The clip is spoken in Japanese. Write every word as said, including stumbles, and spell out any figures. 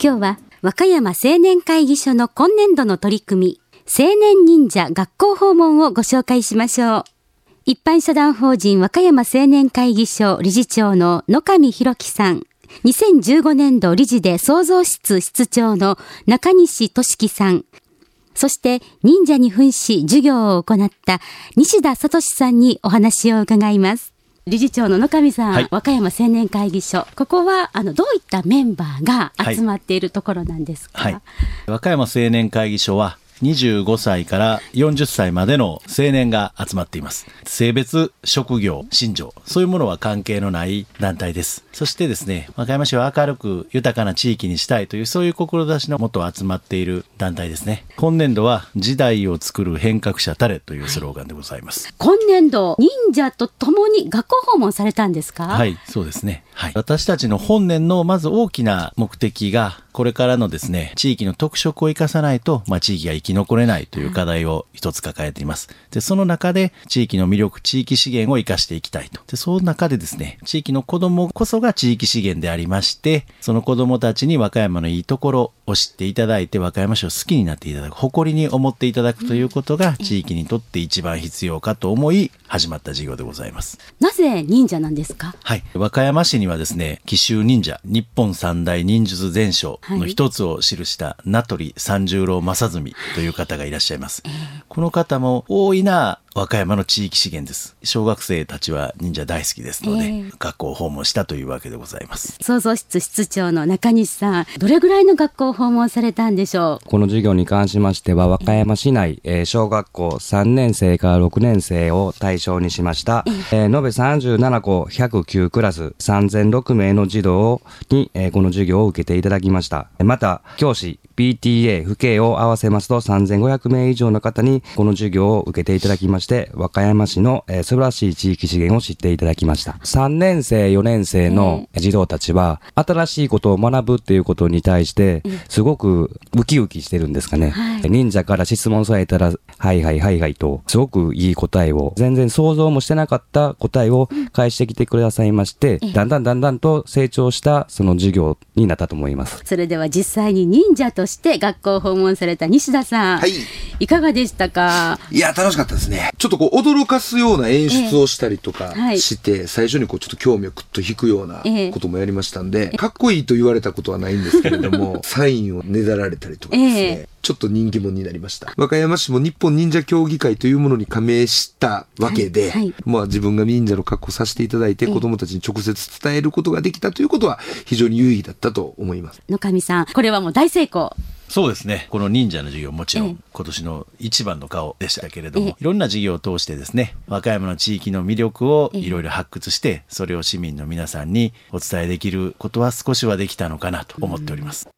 今日は和歌山青年会議所の今年度の取り組み、青年忍者学校訪問をご紹介しましょう。一般社団法人和歌山青年会議所理事長の野上博樹さん、にせんじゅうごねんど理事で創造室室長の中西俊樹さん、そして忍者に扮し授業を行った西田聡さんにお話を伺います。理事長の野上さん、はい、和歌山青年会議所、ここはあのどういったメンバーが集まっているところなんですか？ はいはい、和歌山青年会議所はにじゅうごさいからよんじゅっさいまでの青年が集まっています。性別、職業、信条、そういうものは関係のない団体です。そしてですね、和歌山市を明るく豊かな地域にしたいという、そういう志のもと集まっている団体ですね。今年度は時代を作る変革者たれというスローガンでございます。 はい、今年度、忍者と共に学校訪問されたんですか？ はい、そうですね。はい、私たちの本年のまず大きな目的が、これからのですね、地域の特色を生かさないと、まあ、地域が生き残れないという課題を一つ抱えています。で、その中で地域の魅力、地域資源を生かしていきたいと。で、その中でですね、地域の子どもこそが地域資源でありまして、その子どもたちに和歌山のいいところを知っていただいて、和歌山市を好きになっていただく、誇りに思っていただくということが地域にとって一番必要かと思い始まった事業でございます。 なぜ忍者なんですか？ はい、和歌山市にはですね、紀州忍者、日本三大忍術全書の一つを記した名取三十郎正純という方がいらっしゃいます。はい、この方も大いな和歌山の地域資源です。小学生たちは忍者大好きですので、えー、学校を訪問したというわけでございます。 創造室室長の中西さん、どれぐらいの学校を訪問されたんでしょう？ この授業に関しましては、和歌山市内、えー、小学校さんねんせいからろくねんせいを対象にしました、えー、延べさんじゅうななこひゃくきゅうクラスさんぜんろくめいの児童に、えー、この授業を受けていただきました。また教師ピーティーエー、父兄を合わせますとさんぜんごひゃくめい以上の方にこの授業を受けていただきまして、和歌山市の、えー、素晴らしい地域資源を知っていただきました。さんねんせい、よねんせいの児童たちは、新しいことを学ぶっていうことに対して、すごくウキウキしてるんですかね。はい、忍者から質問されたら、はいはいはいはいと、すごくいい答えを、全然想像もしてなかった答えを返してきてくださいまして、だんだんだんだんと成長したその授業になったと思います。 それでは実際に忍者として学校を訪問された西田さん、はい、いかがでしたか？ いや、楽しかったですね。ちょっとこう驚かすような演出をしたりとかして、えーはい、最初にこうちょっと興味をぐっと引くようなこともやりましたんで、えー、かっこいいと言われたことはないんですけれどもサインをねだられたりとかですね、えー、ちょっと人気者になりました。和歌山市も日本忍者協議会というものに加盟したわけで、はいはい、まあ自分が忍者の格好させていただいて、子どもたちに直接伝えることができたということは非常に有意義だったと思います。 野上さん、これはもう大成功。 そうですね。この忍者の授業もちろん今年の一番の顔でしたけれども、いろんな授業を通してですね、和歌山の地域の魅力をいろいろ発掘して、それを市民の皆さんにお伝えできることは少しはできたのかなと思っております。